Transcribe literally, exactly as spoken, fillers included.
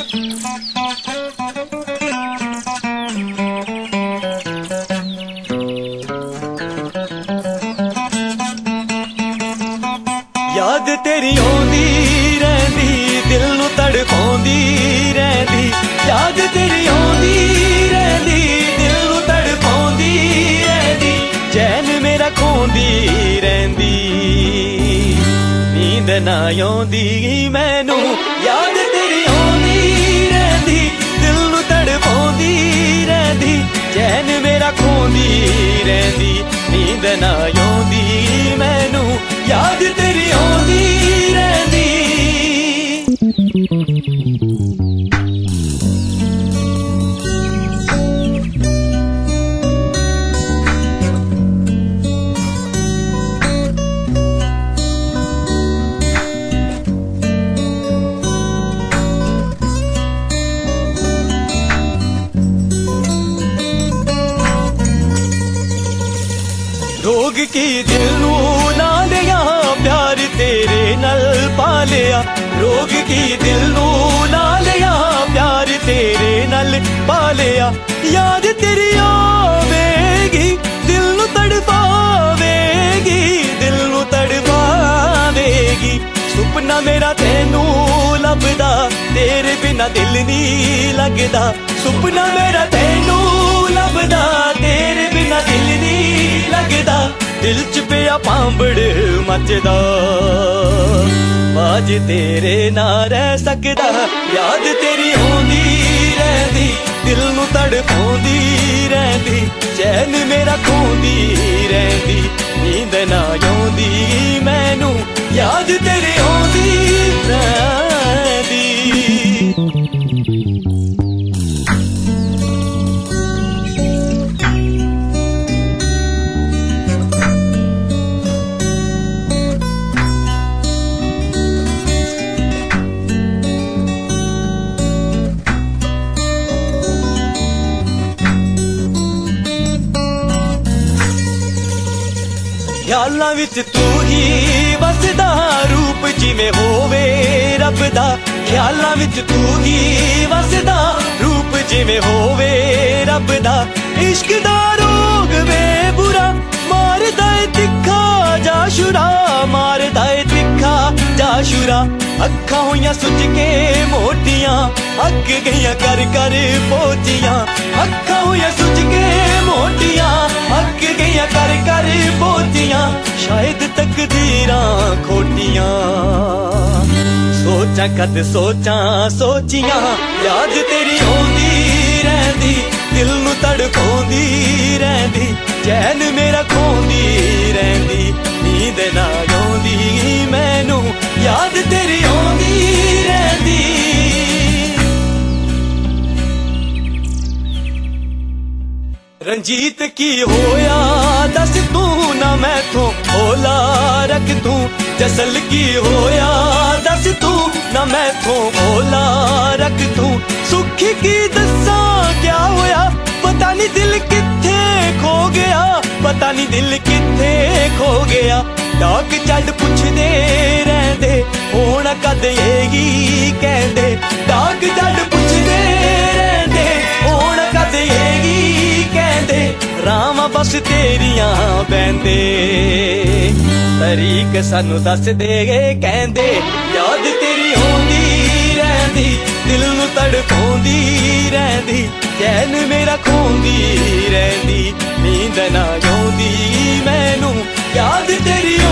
याद तेरी आउंदी रहिंदी दिल नूं तड़पाउंदी रहिंदी याद तेरी आउंदी रहिंदी दिल नूं तड़पाउंदी रहिंदी चैन मेरा खोंदी रहिंदी नींद ना आउंदी मैनू याद तेरी आउंदी रहिंदी दिल नूं तड़पाउंदी रहिंदी चैन मेरा खोंदी रहिंदी नींद ना आउंदी मैनू याद तेरी आउंदी रहिंदी रोग की दिल नूं ना लिया प्यार तेरे नल पा लिया रोग की दिल नूं ना लिया प्यार तेरे नल पा लिया याद तेरी आवेगी दिल नूं तड़पावेगी दिल नूं तड़पावेगी सुपना मेरा तेनू लभदा तेरे बिना दिल नहीं लगदा सुपना मेरा तेनू लभदा तेरे बिना दिल नहीं लगदा दिल च पिया पांबड़ मचदा बाज तेरे ना रह सकदा याद तेरी आउंदी रहिंदी दिल नूं तड़पाउंदी रहिंदी चैन मेरा खोंदी रहिंदी नींद ना आउंदी मैनू याद तेरी आउंदी रहिंदी ख्यालां विच तू ही वसदा रूप जिवें होवे रब दा ख्यालां विच तू ही वसदा रूप जिवें होवे रब दा इश्क दा रोग वे बुरा मारदा ए तिखा जा शुरा मारदा ए तिखा जा शुरा अखां होइयां सुज के मोटियां अग गईयां कर कर पोचियां अखां होइयां सुज के मोटियां अग गईयां कर कर पोचियां शायद तकदीरां खोटियां सोचां कद सोचां सोचियां याद तेरी आउंदी रहिंदी दिल नूं तड़पाउंदी रहिंदी चैन मेरा खोंदी रहिंदी नींद ना आउंदी मैनू याद तेरी आउंदी रहिंदी रंजीत की होया दस तू ना मैथों भोला रख तू जसल की होया दस तू ना मैथों भोला रख तू सुखी की दसा क्या होया पता नहीं दिल किथे खो गया पता नहीं दिल किथे खो गया डाक चढ़ पुछदे रहंदे होना कद एगी कहंदे डाक चढ़ पुछदे रहंदे होना कद एगी कहंदे रावां बस तेरियां बैंदे तरीक सानू दस दे कहंदे याद तेरी आउंदी रहिंदी दिल नूं तड़पाउंदी रहिंदी चैन मेरा खोंदी रहिंदी नींद ना आउंदी मैनू याद तेरी